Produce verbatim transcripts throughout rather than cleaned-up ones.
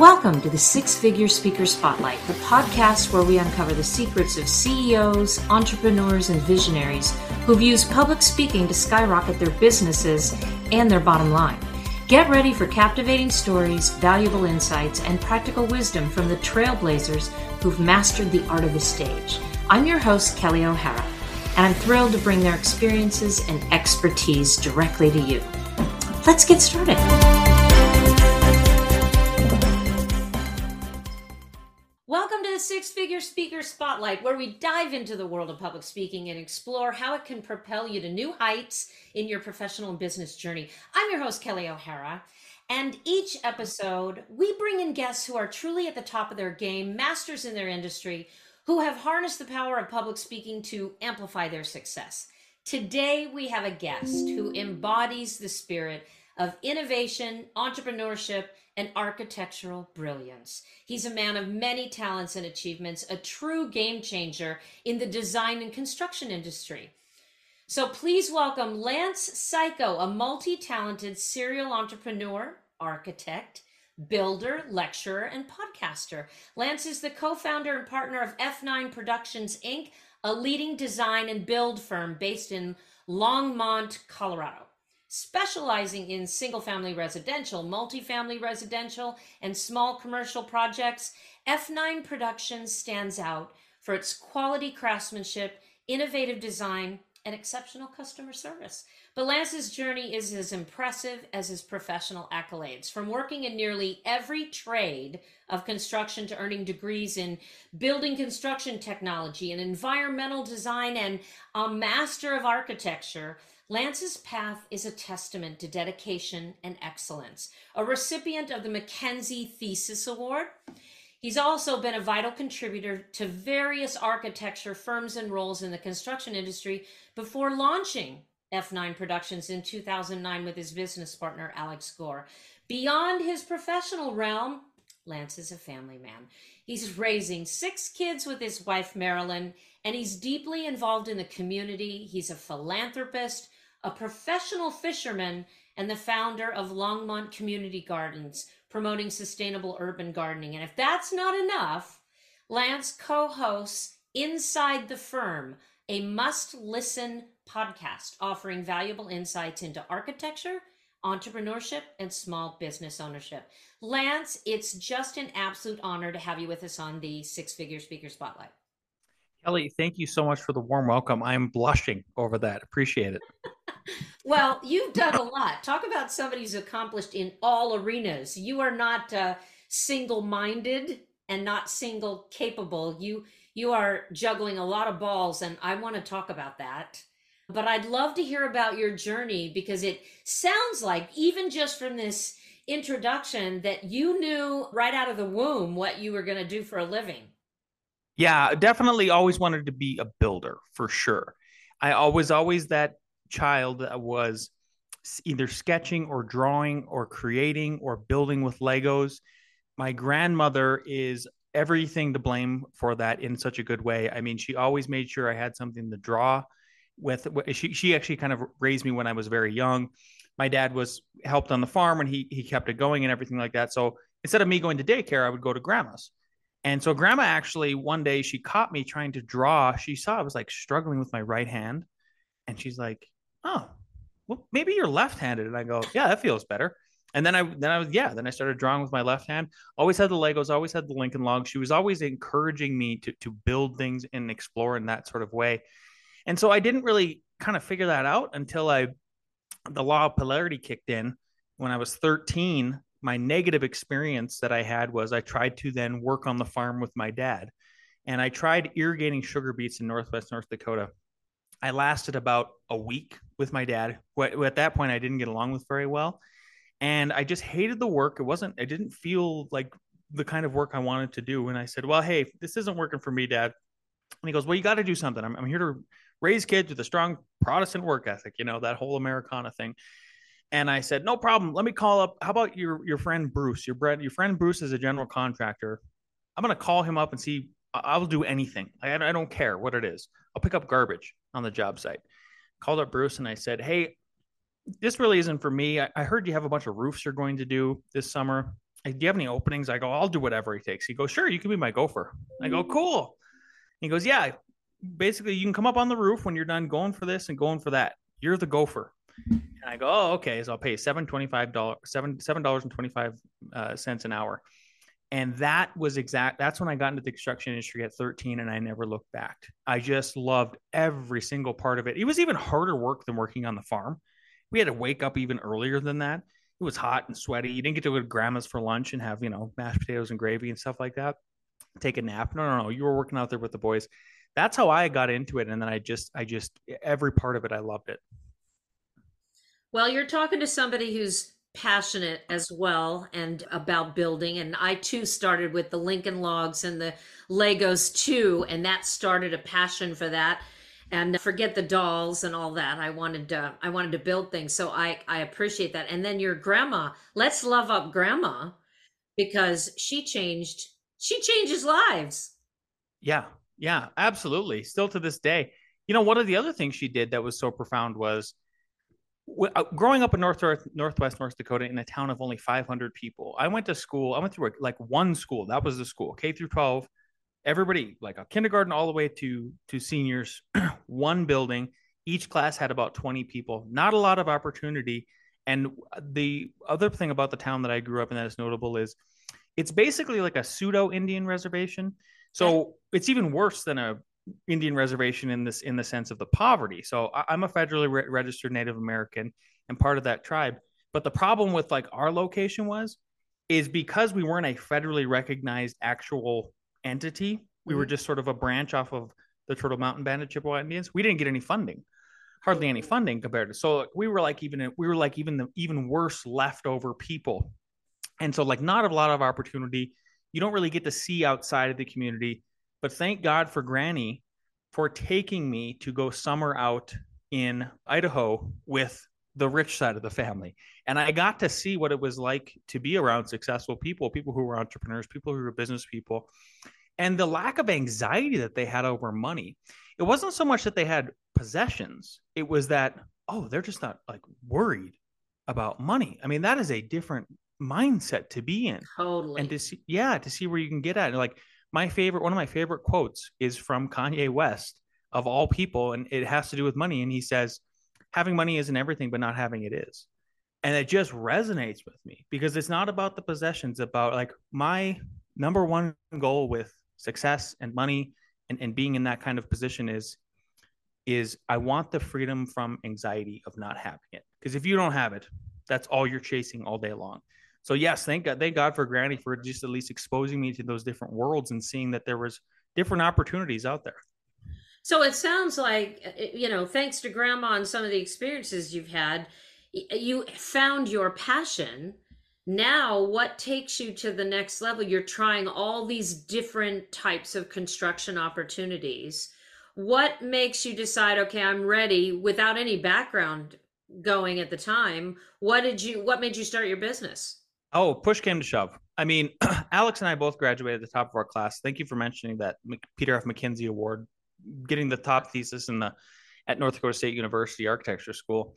Welcome to the Six Figure Speaker Spotlight, the podcast where we uncover the secrets of C E Os, entrepreneurs, and visionaries who've used public speaking to skyrocket their businesses and their bottom line. Get ready for captivating stories, valuable insights, and practical wisdom from the trailblazers who've mastered the art of the stage. I'm your host, Kelly O'Hara, and I'm thrilled to bring their experiences and expertise directly to you. Let's get started. Welcome to the Six Figure Speaker Spotlight, where we dive into the world of public speaking and explore how it can propel you to new heights in your professional and business journey. I'm your host, Kelly O'Hara, and each episode, we bring in guests who are truly at the top of their game, masters in their industry, who have harnessed the power of public speaking to amplify their success. Today, we have a guest who embodies the spirit of innovation, entrepreneurship, and architectural brilliance. He's a man of many talents and achievements, a true game changer in the design and construction industry. So please welcome Lance Cayko, a multi-talented serial entrepreneur, architect, builder, lecturer, and podcaster. Lance is the co-founder and partner of F nine Productions, Incorporated, a leading design and build firm based in Longmont, Colorado. Specializing in single-family residential, multifamily residential, and small commercial projects, F nine Productions stands out for its quality craftsmanship, innovative design, and exceptional customer service. But Lance's journey is as impressive as his professional accolades. From working in nearly every trade of construction to earning degrees in building construction technology and environmental design and a master of architecture, Lance's path is a testament to dedication and excellence. A recipient of the McKenzie Thesis Award, he's also been a vital contributor to various architecture firms and roles in the construction industry before launching F nine Productions in two thousand nine with his business partner, Alex Gore. Beyond his professional realm, Lance is a family man. He's raising six kids with his wife, Marilyn, and he's deeply involved in the community. He's a philanthropist, a professional fisherman, and the founder of Longmont Community Gardens, promoting sustainable urban gardening. And if that's not enough, Lance co-hosts Inside the Firm, a must-listen podcast offering valuable insights into architecture, entrepreneurship, and small business ownership. Lance, it's just an absolute honor to have you with us on the Six Figure Speaker Spotlight. Kelly, thank you so much for the warm welcome. I'm blushing over that. Appreciate it. Well, you've done a lot. Talk about somebody who's accomplished in all arenas. You are not uh, single-minded and not single-capable. You you are juggling a lot of balls, and I want to talk about that. But I'd love to hear about your journey, because it sounds like, even just from this introduction, that you knew right out of the womb what you were going to do for a living. Yeah, definitely always wanted to be a builder, for sure. I was always that child that was either sketching or drawing or creating or building with Legos. My grandmother is everything to blame for that in such a good way. I mean, she always made sure I had something to draw with. She she actually kind of raised me when I was very young. My dad was helped on the farm and he he kept it going and everything like that. So instead of me going to daycare, I would go to grandma's. And so grandma actually, one day she caught me trying to draw. She saw I was like struggling with my right hand. And she's like, oh, well, maybe you're left-handed. And I go, yeah, that feels better. And then I, then I was, yeah, then I started drawing with my left hand. Always had the Legos, always had the Lincoln Logs. She was always encouraging me to, to build things and explore in that sort of way. And so I didn't really kind of figure that out until I, the law of polarity kicked in when I was thirteen. My negative experience that I had was I tried to then work on the farm with my dad. And I tried irrigating sugar beets in Northwest North Dakota. I lasted about a week with my dad, who at that point I didn't get along with very well. And I just hated the work. It wasn't, I didn't feel like the kind of work I wanted to do. And I said, well, hey, this isn't working for me, Dad. And he goes, well, you got to do something. I'm, I'm here to raise kids with a strong Protestant work ethic, you know, that whole Americana thing. And I said, no problem. Let me call up. How about your, your friend, Bruce, your Brett, your friend, Bruce is a general contractor. I'm going to call him up and see, I'll do anything. I, I don't care what it is. I'll pick up garbage on the job site. Called up Bruce and I said, hey, this really isn't for me. I, I heard you have a bunch of roofs you're going to do this summer. do you have any openings? I go, I'll do whatever he takes. He goes, sure, you can be my gopher. I go, cool. He goes, yeah, basically you can come up on the roof when you're done going for this and going for that. You're the gopher. And I go, oh, okay. So I'll pay seven twenty-five dollars, seven seven dollars and twenty five uh, cents an hour. And that was exact. That's when I got into the construction industry at thirteen, and I never looked back. I just loved every single part of it. It was even harder work than working on the farm. We had to wake up even earlier than that. It was hot and sweaty. You didn't get to go to grandma's for lunch and have, you know, mashed potatoes and gravy and stuff like that. Take a nap. No, no, no. You were working out there with the boys. That's how I got into it. And then I just, I just, every part of it, I loved it. Well, you're talking to somebody who's passionate as well and about building. And I too started with the Lincoln Logs and the Legos too. And that started a passion for that. And forget the dolls and all that. I wanted to, I wanted to build things. So I, I appreciate that. And then your grandma, let's love up grandma because she changed, she changes lives. Yeah. Yeah, absolutely. Still to this day. You know, one of the other things she did that was so profound was uh, growing up in North, Northwest North Dakota in a town of only five hundred people. I went to school. I went through like one school. That was the school, K through twelve. Everybody, like a kindergarten all the way to to seniors, one building. Each class had about twenty people. Not a lot of opportunity. And the other thing about the town that I grew up in that is notable is it's basically like a pseudo Indian reservation. So it's even worse than a Indian reservation in this in the sense of the poverty. So I, I'm a federally re- registered Native American and part of that tribe. But the problem with like our location was is because we weren't a federally recognized actual entity. We were just sort of a branch off of the Turtle Mountain Band of Chippewa Indians. We didn't get any funding, hardly any funding compared to. So we were like even we were like even the even worse leftover people, and so like not a lot of opportunity. You don't really get to see outside of the community. But thank God for Granny for taking me to go summer out in Idaho with the rich side of the family. And I got to see what it was like to be around successful people, people who were entrepreneurs, people who were business people, and the lack of anxiety that they had over money. It wasn't so much that they had possessions. It was that, oh, they're just not like worried about money. I mean, that is a different mindset to be in. Totally. And to see, yeah, to see where you can get at. Like my favorite, one of my favorite quotes is from Kanye West of all people. And it has to do with money. And he says, having money isn't everything, but not having it is. And it just resonates with me because it's not about the possessions, about like my number one goal with success and money and, and being in that kind of position is, is I want the freedom from anxiety of not having it. Because if you don't have it, that's all you're chasing all day long. So yes, thank God, thank God for Granny for just at least exposing me to those different worlds and seeing that there was different opportunities out there. So it sounds like, you know, thanks to grandma and some of the experiences you've had, you found your passion. Now, what takes you to the next level? You're trying all these different types of construction opportunities. What makes you decide, okay, I'm ready without any background going at the time? What did you, what made you start your business? Oh, push came to shove. I mean, Alex and I both graduated at the top of our class. Thank you for mentioning that Peter F. McKinsey Award, getting the top thesis in the at North Dakota State University Architecture School.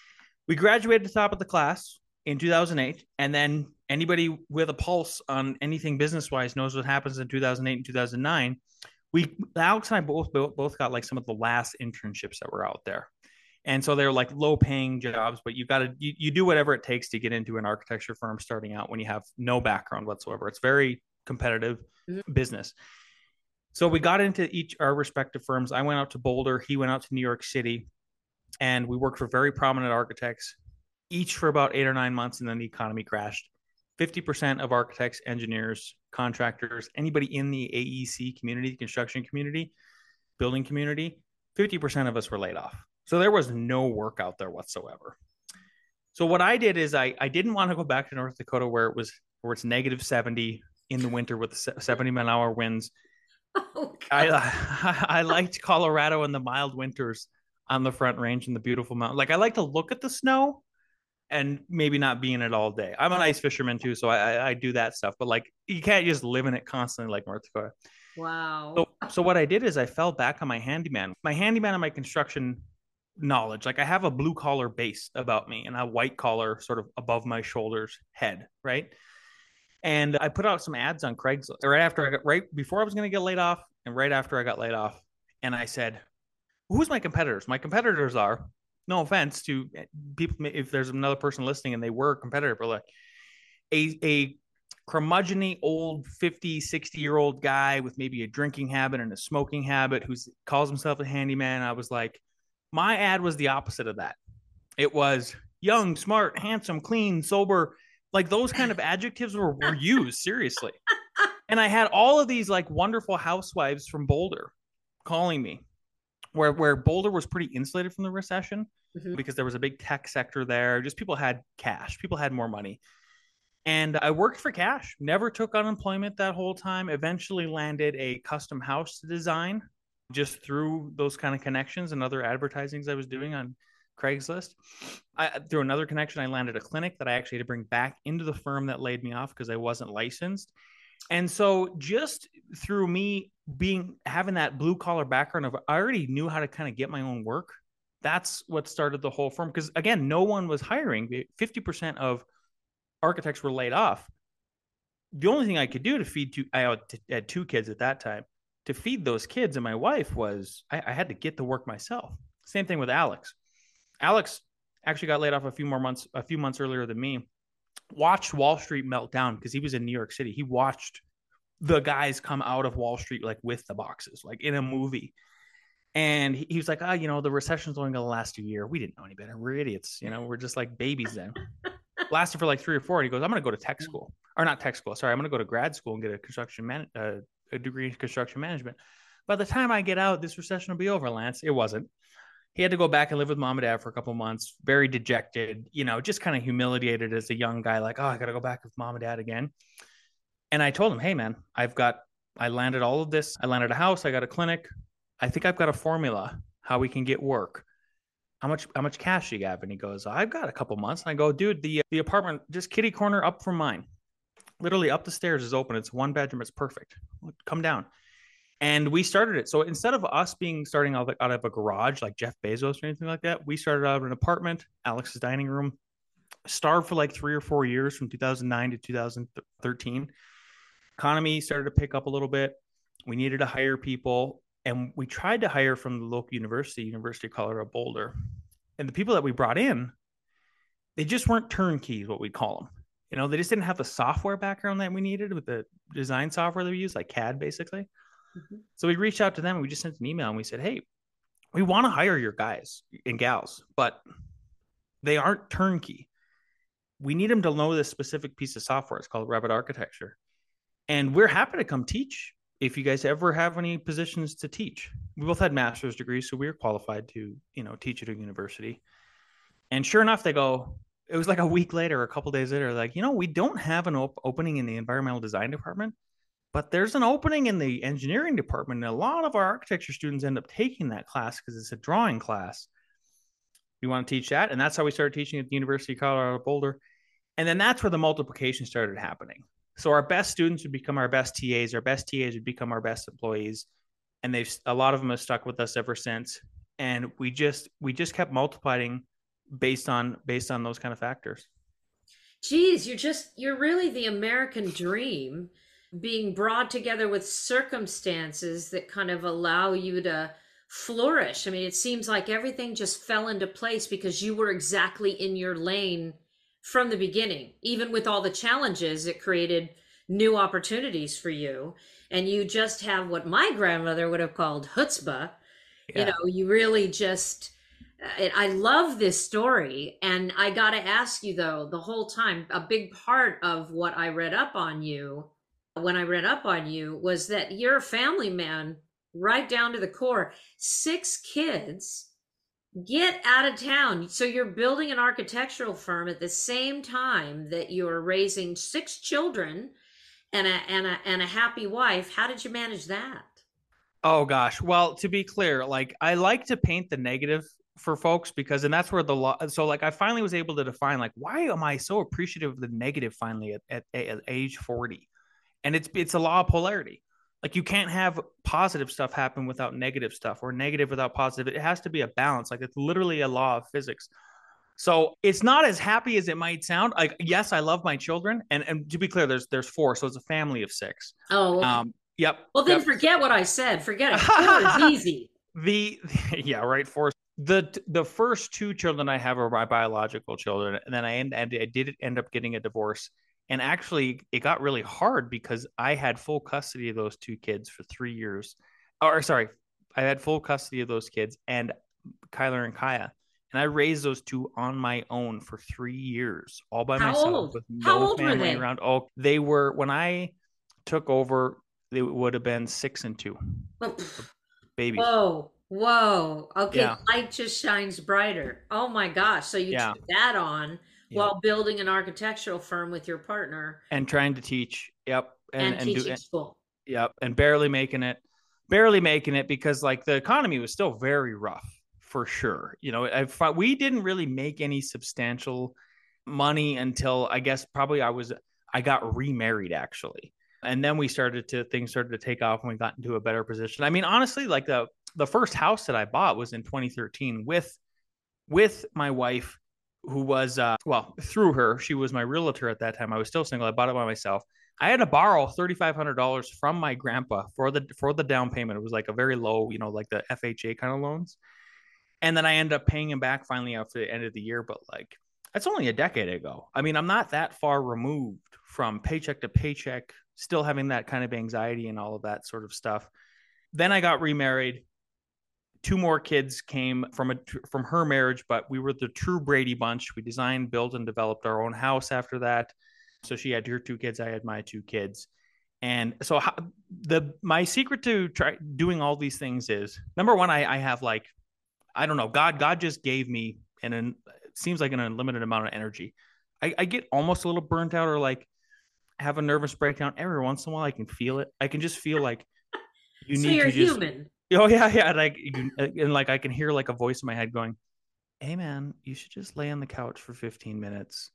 We graduated at the top of the class in two thousand eight, and then anybody with a pulse on anything business-wise knows what happens in two thousand eight and two thousand nine. We Alex and I both both got like some of the last internships that were out there. And so they're like low paying jobs, but you got to, you, you do whatever it takes to get into an architecture firm starting out when you have no background whatsoever. It's very competitive mm-hmm. business. So we got into each our respective firms. I went out to Boulder. He went out to New York City, and we worked for very prominent architects, each for about eight or nine months. And then the economy crashed. fifty percent of architects, engineers, contractors, anybody in the A E C community, construction community, building community, fifty percent of us were laid off. So there was no work out there whatsoever. So what I did is I, I didn't want to go back to North Dakota where it was where it's negative seventy in the winter with seventy mile an hour winds. Oh, I I liked Colorado in the mild winters on the Front Range and the beautiful mountain. Like I like to look at the snow and maybe not be in it all day. I'm an ice fisherman too, so I, I I do that stuff. But like you can't just live in it constantly like North Dakota. Wow. So so what I did is I fell back on my handyman, my handyman and my construction knowledge. Like I have a blue collar base about me and a white collar sort of above my shoulders head, right? And I put out some ads on Craigslist right after I got right before I was going to get laid off and right after I got laid off. And I said, who's my competitors? My competitors are, no offense to people, if there's another person listening and they were a competitor, but like a, a curmudgeony old fifty, sixty year old guy with maybe a drinking habit and a smoking habit who calls himself a handyman. I was like, my ad was the opposite of that. It was young, smart, handsome, clean, sober. Like those kind of adjectives were, were used seriously. And I had all of these like wonderful housewives from Boulder calling me where, where Boulder was pretty insulated from the recession mm-hmm. because there was a big tech sector there. Just people had cash, people had more money. And I worked for cash, never took unemployment that whole time, eventually landed a custom house to design just through those kind of connections and other advertisings I was doing on Craigslist. I, through another connection, I landed a clinic that I actually had to bring back into the firm that laid me off because I wasn't licensed. And so just through me being, having that blue collar background of, I already knew how to kind of get my own work. That's what started the whole firm. Because again, no one was hiring. fifty percent of architects were laid off. The only thing I could do to feed two, I had two kids at that time, to feed those kids and my wife was I, I had to get to work myself. Same thing with Alex. Alex actually got laid off a few more months, a few months earlier than me, watched Wall Street melt down because he was in New York City. He watched the guys come out of Wall Street, like with the boxes, like in a movie. And he, he was like, oh, you know, the recession's only going to last a year. We didn't know any better. We're idiots. You know, we're just like babies then. Lasted for like three or four. And he goes, I'm going to go to tech school or not tech school. Sorry. I'm going to go to grad school and get a construction man, uh, a degree in construction management. By the time I get out, this recession will be over, Lance. It wasn't. He had to go back and live with mom and dad for a couple of months, very dejected, you know, just kind of humiliated as a young guy, like, oh, I got to go back with mom and dad again. And I told him, hey, man, I've got, I landed all of this. I landed a house. I got a clinic. I think I've got a formula how we can get work. How much, how much cash do you have? And he goes, I've got a couple months. And I go, dude, the, the apartment, just kitty corner up from mine, literally up the stairs is open. It's one bedroom. It's perfect. Come down. And we started it. So instead of us being starting out of a garage like Jeff Bezos or anything like that, we started out of an apartment, Alex's dining room, starved for like three or four years from two thousand nine to two thousand thirteen. Economy started to pick up a little bit. We needed to hire people. And we tried to hire from the local university, University of Colorado Boulder. And the people that we brought in, they just weren't turnkeys, what we call them. You know, they just didn't have the software background that we needed with the design software that we use, like C A D, basically. Mm-hmm. So we reached out to them and we just sent an email and we said, hey, we want to hire your guys and gals, but they aren't turnkey. We need them to know this specific piece of software. It's called Revit Architecture. And we're happy to come teach if you guys ever have any positions to teach. We both had master's degrees, so we were qualified to, you know, teach at a university. And sure enough, they go, it was like a week later, a couple of days later, like, you know, we don't have an op- opening in the environmental design department, but there's an opening in the engineering department. And a lot of our architecture students end up taking that class because it's a drawing class. You want to teach that? And that's how we started teaching at the University of Colorado Boulder. And then that's where the multiplication started happening. So our best students would become our best T As. Our best T As would become our best employees. And they've, a lot of them have stuck with us ever since. And we just, we just kept multiplying based on, based on those kind of factors. Geez, you're just, you're really the American dream being brought together with circumstances that kind of allow you to flourish. I mean, it seems like everything just fell into place because you were exactly in your lane from the beginning. Even with all the challenges, it created new opportunities for you. And you just have what my grandmother would have called chutzpah. Yeah. You know, you really just, I love this story. And I got to ask you though, the whole time, a big part of what I read up on you, when I read up on you, was that you're a family man right down to the core. Six kids. Get out of town. So you're building an architectural firm at the same time that you're raising six children and a and a and a happy wife. How did you manage that? Oh gosh. Well, to be clear, like I like to paint the negative for folks because, and that's where the law. So like I finally was able to define like, why am I so appreciative of the negative finally at, at, at age forty? And it's, it's a law of polarity. Like you can't have positive stuff happen without negative stuff or negative without positive. It has to be a balance. Like it's literally a law of physics. So it's not as happy as it might sound. Like, yes, I love my children. And, and to be clear, there's, there's four. So it's a family of six. Oh, okay. Um, yep. Well, then Yep. forget what I said. Forget it. Four is easy. The, yeah, right. Four. The, the first two children I have are my biological children. And then I, end, I did end up getting a divorce. And actually, it got really hard because I had full custody of those two kids for three years. Or, sorry, I had full custody of those kids and Kyler and Kaya. And I raised those two on my own for three years, all by How myself old? with How no old were family they? around. Oh, they were, when I took over, they would have been six and two babies. Whoa, whoa. Okay, Yeah. light just shines brighter. Oh my gosh. So you Yeah. took that on Yeah. while building an architectural firm with your partner And trying to teach. Yep. and, And, and, teaching do it. school. Yep. And barely making it, barely making it because like the economy was still very rough for sure. You know, I, we didn't really make any substantial money until I guess probably I was, I got remarried actually. And then we started to, things started to take off and we got into a better position. I mean, honestly, like the, the first house that I bought was in twenty thirteen with, with my wife who was, uh, well, through her, she was my realtor at that time. I was still single. I bought it by myself. I had to borrow thirty-five hundred dollars from my grandpa for the, for the down payment. It was like a very low, you know, like the F H A kind of loans. And then I ended up paying him back finally after the end of the year. But like, that's only a decade ago. I mean, I'm not that far removed from paycheck to paycheck, still having that kind of anxiety and all of that sort of stuff. Then I got remarried. Two more kids came from a from her marriage, but we were the true Brady bunch. We designed, built, and developed our own house after that. So she had her two kids, I had my two kids. And so how, the my secret to try doing all these things is number one, I, I have like, I don't know, God, God just gave me an, an it seems like an unlimited amount of energy. I, I get almost a little burnt out or like have a nervous breakdown every once in a while. I can feel it. I can just feel like you So need you're to just human. Oh yeah, yeah. Like you, and like I can hear like a voice in my head going, "Hey man, you should just lay on the couch for fifteen minutes.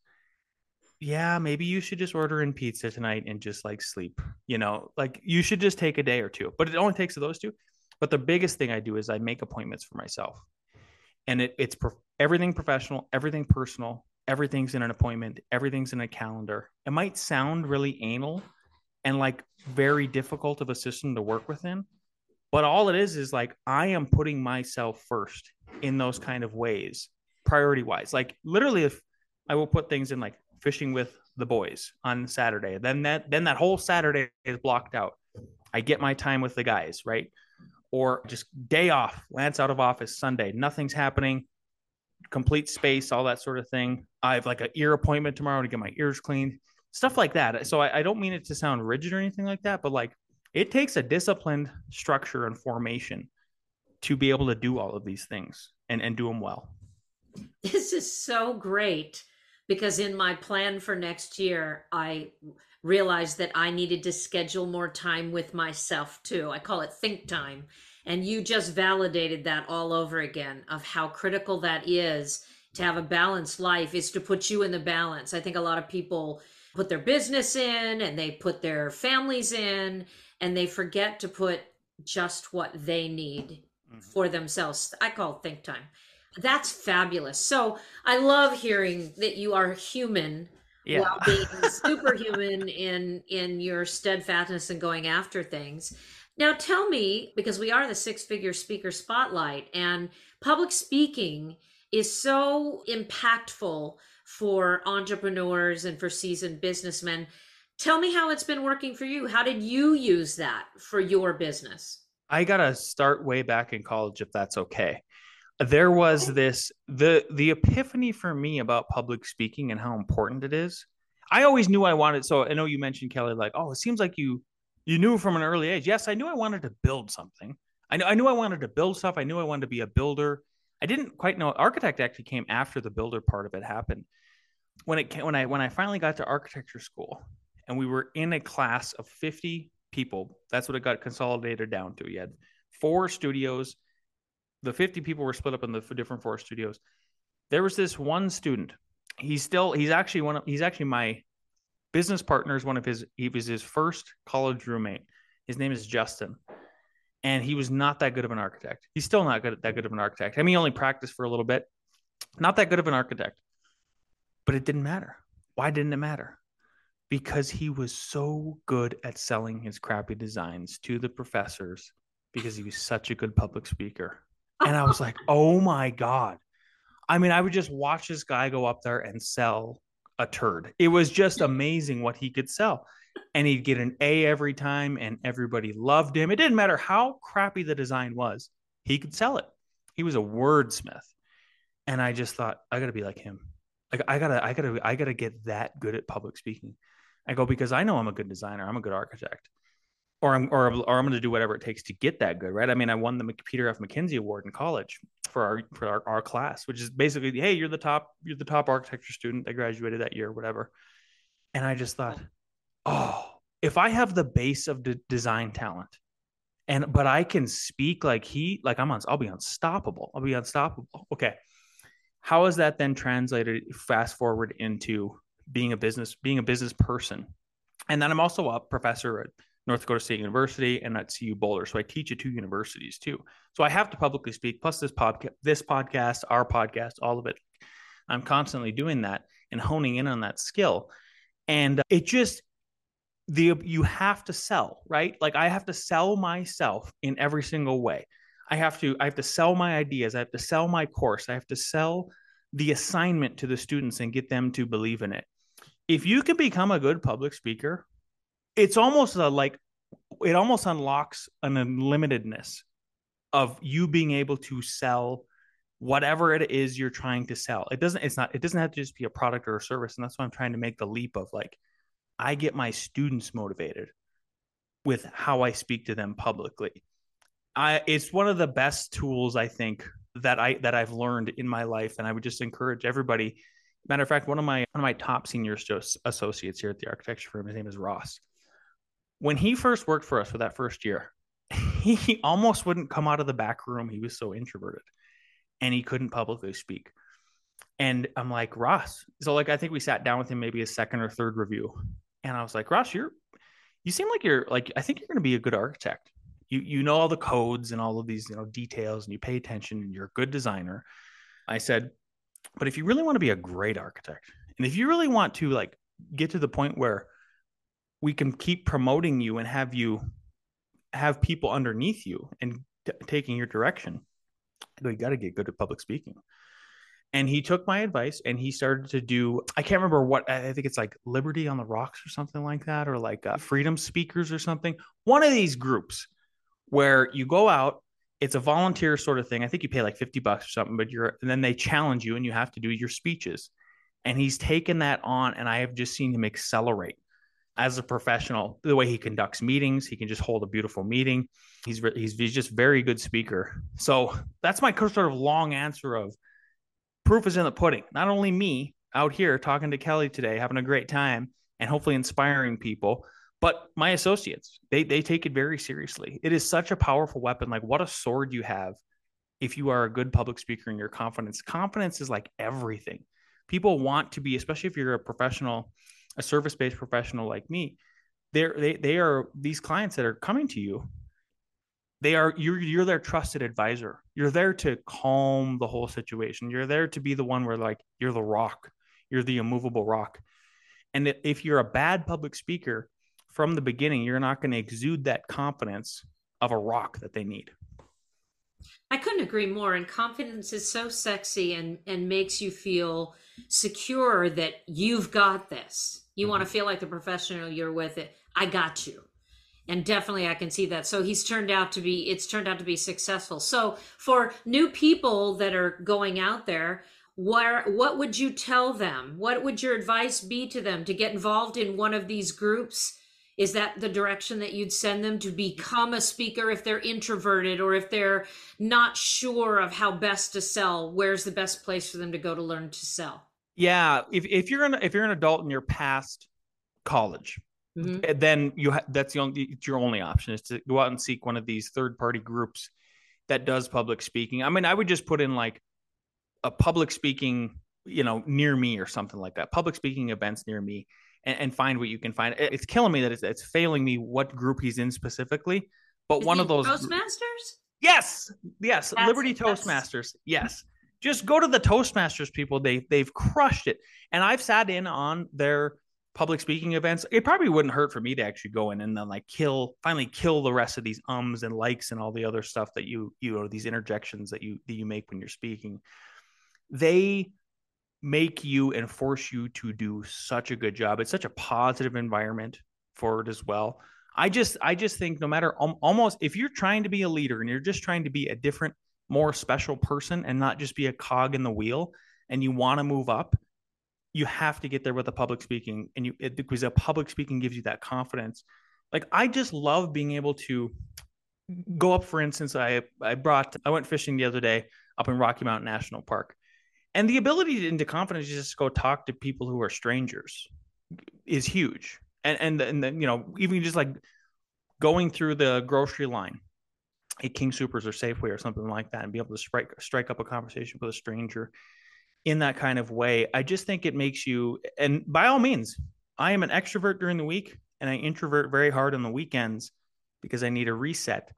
Yeah, maybe you should just order in pizza tonight and just like sleep. You know, like you should just take a day or two. But it only takes those two. But the biggest thing I do is I make appointments for myself, and it, it's pro- everything professional, everything personal, everything's in an appointment, everything's in a calendar. It might sound really anal and like very difficult of a system to work within. But all it is is like I am putting myself first in those kind of ways, priority wise. Like literally, if I will put things in like fishing with the boys on Saturday, then that then that whole Saturday is blocked out. I get my time with the guys, right? Or just day off, Lance out of office Sunday, nothing's happening, complete space, all that sort of thing. I have like an ear appointment tomorrow to get my ears cleaned, stuff like that. So I, I don't mean it to sound rigid or anything like that, but like it takes a disciplined structure and formation to be able to do all of these things and, and do them well. This is so great because in my plan for next year, I realized that I needed to schedule more time with myself too. I call it think time. And you just validated that all over again of how critical that is to have a balanced life is to put you in the balance. I think a lot of people put their business in and they put their families in and they forget to put just what they need mm-hmm. for themselves. I call it think time. That's fabulous. So I love hearing that you are human yeah. while being superhuman in, in your steadfastness and going after things. Now tell me, because we are the Six Figure Speaker Spotlight and public speaking is so impactful for entrepreneurs and for seasoned businessmen. Tell me how it's been working for you. How did you use that for your business? I got to start way back in college, if that's okay. There was this, the, the epiphany for me about public speaking and how important it is. I always knew I wanted, so I know you mentioned, Kelly, like, oh, it seems like you, you knew from an early age. Yes, I knew I wanted to build something. I knew, I knew I wanted to build stuff. I knew I wanted to be a builder. I didn't quite know. Architect actually came after the builder part of it happened. When it came, when I, when I finally got to architecture school, and we were in a class of fifty people. That's what it got consolidated down to. You had four studios. The fifty people were split up in the different four studios. There was this one student. He's still, he's actually one of, he's actually my business partner is one of his, he was his first college roommate. His name is Justin. And he was not that good of an architect. He's still not good, that good of an architect. I mean, he only practiced for a little bit, Not that good of an architect, but it didn't matter. Why didn't it matter? Because he was so good at selling his crappy designs to the professors because he was such a good public speaker. And I was like, oh my God. I mean, I would just watch this guy go up there and sell a turd. It was just amazing what he could sell. And he'd get an A every time, and everybody loved him. It didn't matter how crappy the design was, he could sell it. He was a wordsmith. And I just thought, I gotta be like him. Like I gotta, I gotta, I gotta get that good at public speaking. I go, because I know I'm a good designer, I'm a good architect, or I'm or, or I'm going to do whatever it takes to get that good, right? I mean, I won the Peter F. McKinsey Award in college for our for our, our class, which is basically, hey, you're the top you're the top architecture student that graduated that year, whatever. And I just thought, oh, if I have the base of the design talent, and but I can speak like he, like I'm on, I'll be unstoppable. I'll be unstoppable. Okay, how is that then translated? Fast forward into being a business, being a business person, and then I'm also a professor at North Dakota State University and at C U Boulder. So I teach at two universities too. So I have to publicly speak. Plus this podcast, this podcast, our podcast, all of it. I'm constantly doing that and honing in on that skill. And it just the you have to sell, right? Like I have to sell myself in every single way. I have to I have to sell my ideas. I have to sell my course. I have to sell the assignment to the students and get them to believe in it. If you can become a good public speaker, it's almost a, like it almost unlocks an unlimitedness of you being able to sell whatever it is you're trying to sell. It doesn't, it's not, it doesn't have to just be a product or a service. And that's why I'm trying to make the leap of like, I get my students motivated with how I speak to them publicly. I, it's one of the best tools I think that I, that I've learned in my life. And I would just encourage everybody. Matter of fact, one of my, one of my top senior associates here at the architecture firm, his name is Ross. When he first worked for us for that first year, he almost wouldn't come out of the back room. He was so introverted and he couldn't publicly speak. And I'm like, Ross. So like, I think we sat down with him, maybe a second or third review. And I was like, Ross, you're, you seem like you're like, I think you're going to be a good architect. You, you know, all the codes and all of these, you know, details, and you pay attention and you're a good designer. I said, but if you really want to be a great architect, and if you really want to like get to the point where we can keep promoting you and have you have people underneath you and t- taking your direction, I go, you got to get good at public speaking. And he took my advice and he started to do, I can't remember what, I think it's like Liberty on the Rocks or something like that, or like uh, Freedom Speakers or something. One of these groups where you go out, it's a volunteer sort of thing. I think you pay like fifty bucks or something, but you're, and then they challenge you and you have to do your speeches. And he's taken that on, and I have just seen him accelerate as a professional. The way he conducts meetings, he can just hold a beautiful meeting. He's he's, he's just very good speaker. So that's my sort of long answer of proof is in the pudding. Not only me out here talking to Kelly today, having a great time and hopefully inspiring people, but my associates, they they take it very seriously. It is such a powerful weapon. Like what a sword you have if you are a good public speaker and your confidence. Confidence is like everything. People want to be, especially if you're a professional, a service-based professional like me, they're, they they are these clients that are coming to you. They are you're you're their trusted advisor. You're there to calm the whole situation. You're there to be the one where like you're the rock. You're the immovable rock. And if you're a bad public speaker from the beginning, you're not going to exude that confidence of a rock that they need. I couldn't agree more. And confidence is so sexy and, and makes you feel secure that you've got this. You mm-hmm. want to feel like the professional you're with it. I got you. And definitely I can see that. So he's turned out to be, it's turned out to be successful. So for new people that are going out there, where, what would you tell them? What would your advice be to them to get involved in one of these groups? Is that the direction that you'd send them to become a speaker if they're introverted or if they're not sure of how best to sell? Where's the best place for them to go to learn to sell? Yeah, if if you're an if you're an adult and you're past college, mm-hmm. then you ha- that's the only it's your only option is to go out and seek one of these third party groups that does public speaking. I mean, I would just put in like a public speaking, you know, near me or something like that. Public speaking events near me. And, and find what you can find. It's killing me that it's, it's failing me what group he's in specifically. But Is one he of those Toastmasters? Yes, yes, That's, Liberty that's... Toastmasters. Yes, Just go to the Toastmasters people. They, they've crushed it. And I've sat in on their public speaking events. It probably wouldn't hurt for me to actually go in and then like kill, finally kill the rest of these ums and likes and all the other stuff that you, you know, these interjections that you, that you make when you're speaking. They make you and force you to do such a good job. It's such a positive environment for it as well. I just, I just think no matter um, almost if you're trying to be a leader and you're just trying to be a different, more special person and not just be a cog in the wheel and you want to move up, you have to get there with the public speaking, and you it, because the public speaking gives you that confidence. Like I just love being able to go up. For instance, I I brought I went fishing the other day up in Rocky Mountain National Park, and the ability to, into confidence, just to go talk to people who are strangers is huge. And and and then, you know, even just like going through the grocery line at King Soopers or Safeway or something like that, and be able to strike strike up a conversation with a stranger in that kind of way. I just think it makes you, and by all means, I am an extrovert during the week and I introvert very hard on the weekends because I need a reset.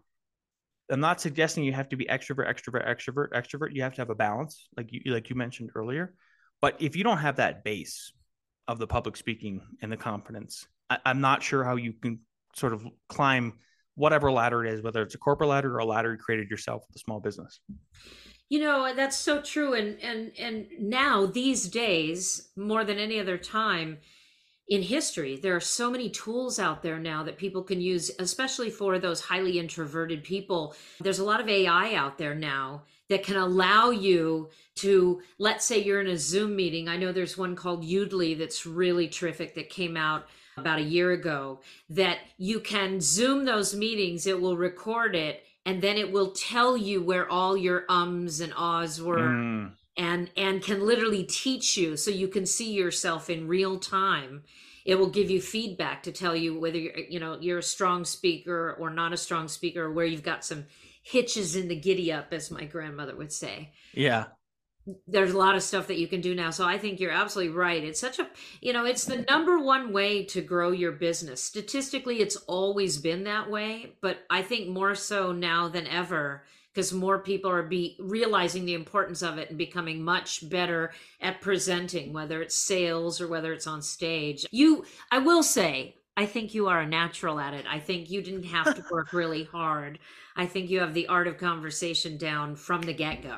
I'm not suggesting you have to be extrovert, extrovert, extrovert, extrovert. You have to have a balance, like you like you mentioned earlier. But if you don't have that base of the public speaking and the confidence, I, I'm not sure how you can sort of climb whatever ladder it is, whether it's a corporate ladder or a ladder you created yourself with a small business. You know, that's so true. And and and now these days, more than any other time in history, there are so many tools out there now that people can use, especially for those highly introverted people. There's a lot of A I out there now that can allow you to, let's say you're in a Zoom meeting. I know there's one called Udly that's really terrific that came out about a year ago, that you can Zoom those meetings, it will record it, and then it will tell you where all your ums and ahs were, mm. and and can literally teach you, so you can see yourself in real time. It will give you feedback to tell you whether you're, you know, you're a strong speaker or not a strong speaker, or where you've got some hitches in the giddy up, as my grandmother would say. Yeah. There's a lot of stuff that you can do now. So I think you're absolutely right. It's such a, you know, it's the number one way to grow your business. Statistically, it's always been that way, but I think more so now than ever, because more people are be realizing the importance of it and becoming much better at presenting, whether it's sales or whether it's on stage. You, I will say, I think you are a natural at it. I think you didn't have to work really hard. I think you have the art of conversation down from the get-go.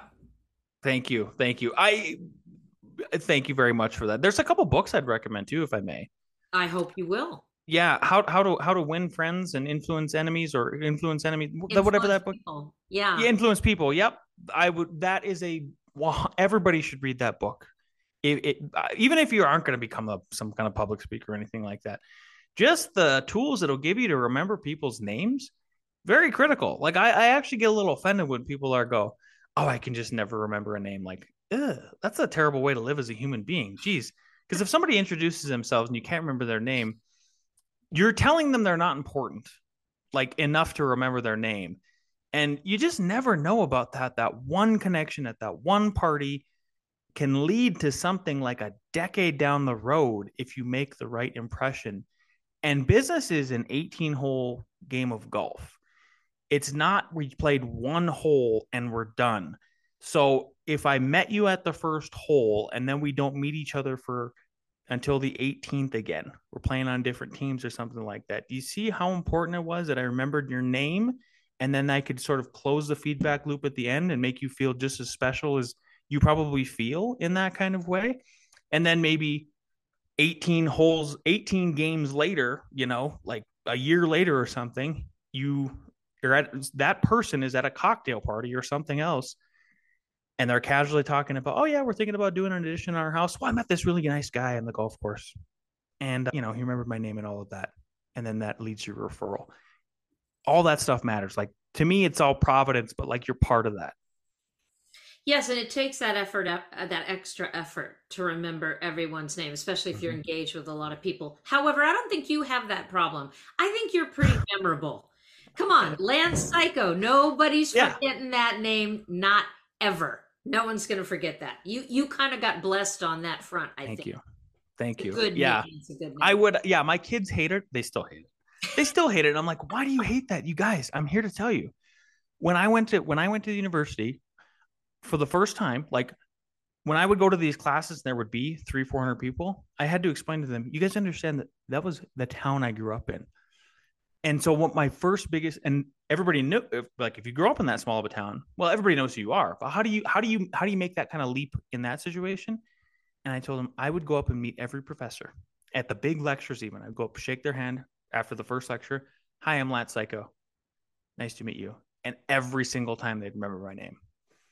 Thank you. Thank you. I thank you very much for that. There's a couple books I'd recommend too, if I may. I hope you will. Yeah. How, how to, how to win friends and influence enemies, or influence enemies, influence whatever that book. People. Yeah. yeah. Influence people. Yep. I would, that is a, well, everybody should read that book. It, it even if you aren't going to become a, some kind of public speaker or anything like that, just the tools it'll give you to remember people's names, very critical. Like I, I actually get a little offended when people are go, oh, I can just never remember a name. Like, ugh, that's a terrible way to live as a human being. Jeez. Because if somebody introduces themselves and you can't remember their name, you're telling them they're not important, like enough to remember their name. And you just never know about that. That one connection at that one party can lead to something like a decade down the road if you make the right impression. And business is an eighteen hole game of golf. It's not we played one hole and we're done. So if I met you at the first hole and then we don't meet each other for until the eighteenth again, we're playing on different teams or something like that. Do you see how important it was that I remembered your name? And then I could sort of close the feedback loop at the end and make you feel just as special as you probably feel in that kind of way. And then maybe eighteen holes, eighteen games later, you know, like a year later or something, you you're at that person is at a cocktail party or something else, and they're casually talking about, oh yeah, we're thinking about doing an addition on our house. Well, I met this really nice guy on the golf course, and uh, you know, he remembered my name and all of that, and then that leads to a referral. All that stuff matters. Like to me, it's all providence, but like you're part of that. Yes, and it takes that effort, uh, that extra effort to remember everyone's name, especially if mm-hmm. you're engaged with a lot of people. However, I don't think you have that problem. I think you're pretty memorable. Come on, Lance Psycho. Nobody's yeah. forgetting that name. Not ever. No one's going to forget that. You you kind of got blessed on that front, I Thank think. you. Thank you. Good yeah. name. It's a good name. I would, yeah, my kids hate it. They still hate it. They still hate it. And I'm like, why do you hate that? You guys, I'm here to tell you. When I went to when I went to the university for the first time, like when I would go to these classes, there would be three, four hundred people. I had to explain to them, you guys understand that that was the town I grew up in. And so what my first biggest, and everybody knew, if, like if you grow up in that small of a town, well, everybody knows who you are. But how do you, how do you, how do you make that kind of leap in that situation? And I told them I would go up and meet every professor at the big lectures. Even I'd go up, shake their hand after the first lecture. Hi, I'm Lance Psycho. Nice to meet you. And every single time they'd remember my name.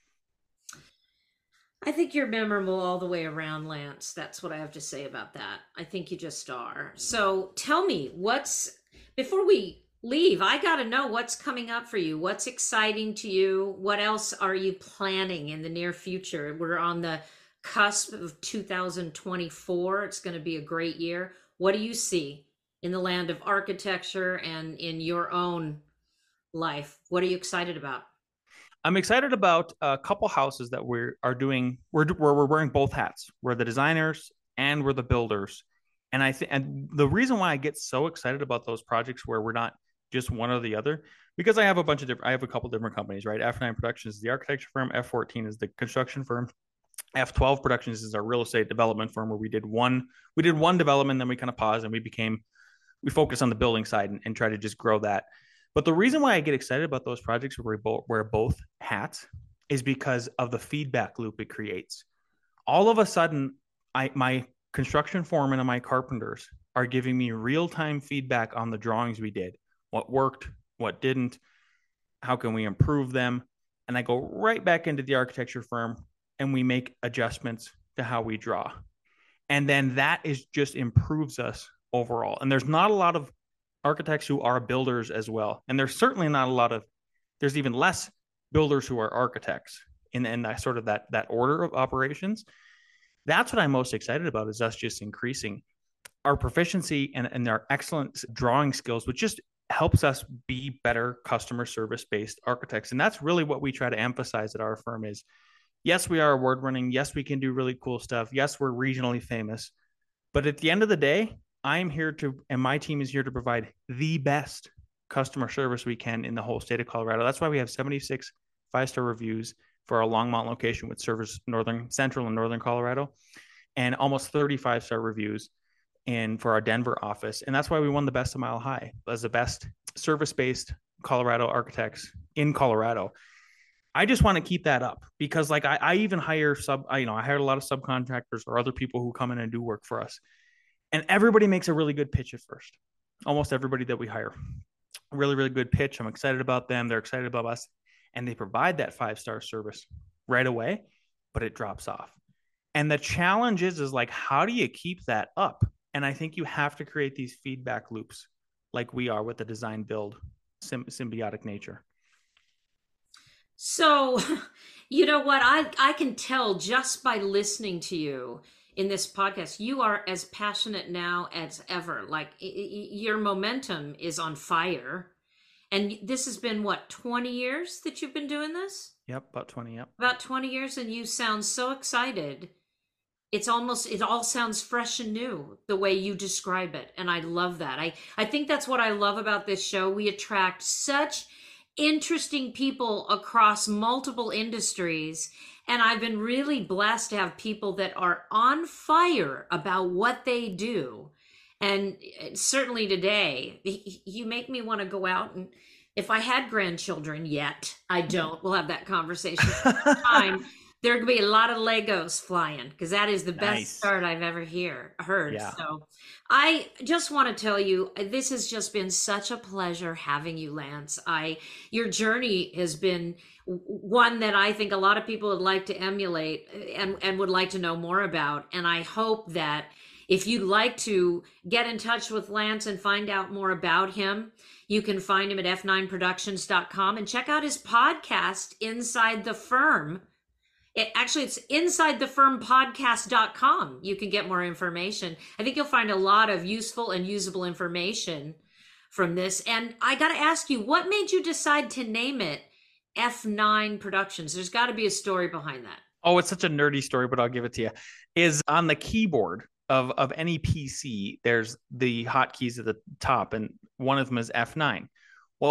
I think you're memorable all the way around, Lance. That's what I have to say about that. I think you just are. So tell me, what's, before we leave, I got to know what's coming up for you. What's exciting to you? What else are you planning in the near future? We're on the cusp of two thousand twenty-four. It's going to be a great year. What do you see in the land of architecture and in your own life? What are you excited about? I'm excited about a couple houses that we are doing. We're where we're wearing both hats. We're the designers and we're the builders. And I think, and the reason why I get so excited about those projects where we're not just one or the other, because I have a bunch of different. I have a couple different companies, right? F nine Productions is the architecture firm. F fourteen is the construction firm. F twelve Productions is our real estate development firm, where we did one. We did one development, then we kind of paused, and we became we focused on the building side and, and try to just grow that. But the reason why I get excited about those projects where we both wear both hats is because of the feedback loop it creates. All of a sudden, I my construction foreman and my carpenters are giving me real-time feedback on the drawings we did, what worked, what didn't, how can we improve them, and I go right back into the architecture firm and we make adjustments to how we draw, and then that is just improves us overall. And there's not a lot of architects who are builders as well. And there's certainly not a lot of, there's even less builders who are architects in, in that sort of that, that order of operations. That's what I'm most excited about, is us just increasing our proficiency and, and our excellent drawing skills, which just helps us be better customer service based architects. And that's really what we try to emphasize at our firm is, yes, we are award winning. Yes, we can do really cool stuff. Yes, we're regionally famous. But at the end of the day, I'm here to, and my team is here to provide the best customer service we can in the whole state of Colorado. That's why we have seventy-six five-star reviews for our Longmont location, which serves northern, central and northern Colorado, and almost thirty-five star reviews in for our Denver office. And that's why we won the Best of Mile High as the best service-based Colorado architects in Colorado. I just want to keep that up because, like, I, I even hire sub, I, you know, I hired a lot of subcontractors or other people who come in and do work for us. And everybody makes a really good pitch at first. Almost everybody that we hire. Really, really good pitch. I'm excited about them. They're excited about us. And they provide that five-star service right away, but it drops off. And the challenge is, is like, how do you keep that up? And I think you have to create these feedback loops like we are with the design build sym- symbiotic nature. So, you know what? I, I can tell just by listening to you in this podcast, you are as passionate now as ever. Like y- y- your momentum is on fire. And this has been what, twenty years that you've been doing this? Yep, about twenty, yep. About twenty years, and you sound so excited. It's almost, it all sounds fresh and new the way you describe it. And I love that. I, I think that's what I love about this show. We attract such interesting people across multiple industries. And I've been really blessed to have people that are on fire about what they do. And certainly today, you make me want to go out and, if I had grandchildren yet, I don't, we'll have that conversation time. There could be a lot of Legos flying because that is the best Nice. start I've ever hear heard. Yeah. So I just want to tell you, this has just been such a pleasure having you, Lance. I your journey has been one that I think a lot of people would like to emulate and, and would like to know more about. And I hope that if you'd like to get in touch with Lance and find out more about him, you can find him at f nine productions dot com and check out his podcast, Inside the Firm. It, actually, it's inside the firm podcast dot com. You can get more information. I think you'll find a lot of useful and usable information from this. And I got to ask you, what made you decide to name it F nine Productions? There's got to be a story behind that. Oh, it's such a nerdy story, but I'll give it to you. Is on the keyboard of, of any P C, there's the hotkeys at the top, and one of them is F nine. Well,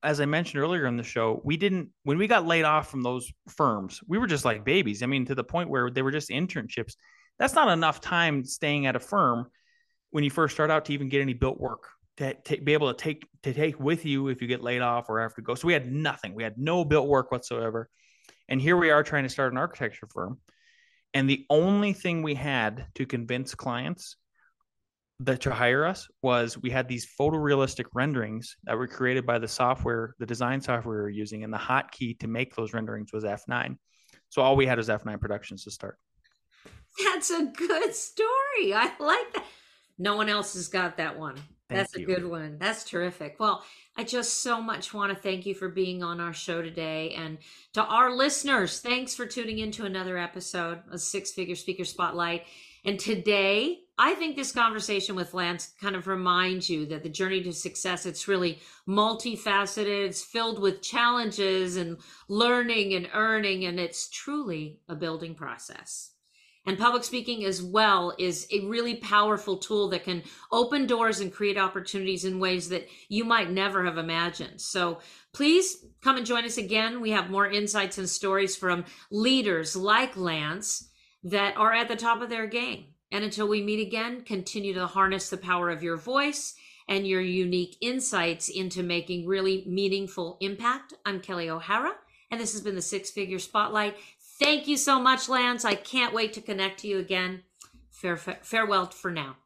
as I mentioned earlier in the show, we didn't, when we got laid off from those firms, we were just like babies. I mean, to the point where they were just internships. That's not enough time staying at a firm when you first start out to even get any built work to, to be able to take, to take with you if you get laid off or have to go. So we had nothing. We had no built work whatsoever. And here we are trying to start an architecture firm. And the only thing we had to convince clients that to hire us was we had these photorealistic renderings that were created by the software, the design software we were using, and the hotkey to make those renderings was F nine. So all we had was F nine Productions to start. That's a good story. I like that. No one else has got that one. Thank That's you. a good one. That's terrific. Well, I just so much want to thank you for being on our show today. And to our listeners, thanks for tuning into another episode of Six Figure Speaker Spotlight. And today, I think this conversation with Lance kind of reminds you that the journey to success, it's really multifaceted. It's filled with challenges and learning and earning, and it's truly a building process. And public speaking as well is a really powerful tool that can open doors and create opportunities in ways that you might never have imagined. So please come and join us again. We have more insights and stories from leaders like Lance that are at the top of their game. And until we meet again, continue to harness the power of your voice and your unique insights into making really meaningful impact. I'm Kelly O'Hara, and this has been the Six Figure Spotlight. Thank you so much, Lance. I can't wait to connect to you again. Fare, fare, farewell for now.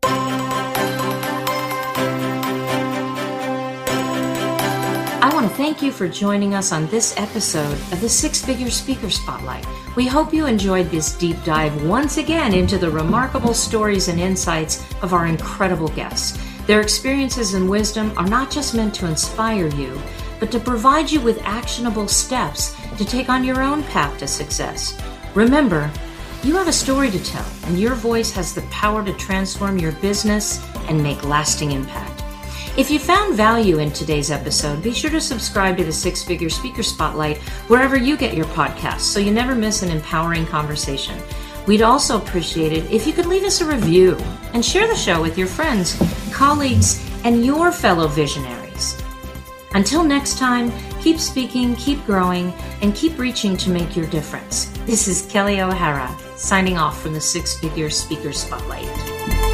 I want to thank you for joining us on this episode of the Six Figure Speaker Spotlight. We hope you enjoyed this deep dive once again into the remarkable stories and insights of our incredible guests. Their experiences and wisdom are not just meant to inspire you, but to provide you with actionable steps to take on your own path to success. Remember, you have a story to tell, and your voice has the power to transform your business and make lasting impact. If you found value in today's episode, be sure to subscribe to the Six Figure Speaker Spotlight wherever you get your podcasts so you never miss an empowering conversation. We'd also appreciate it if you could leave us a review and share the show with your friends, colleagues, and your fellow visionaries. Until next time, keep speaking, keep growing, and keep reaching to make your difference. This is Kelly O'Hara, signing off from the Six Figure Speaker Spotlight.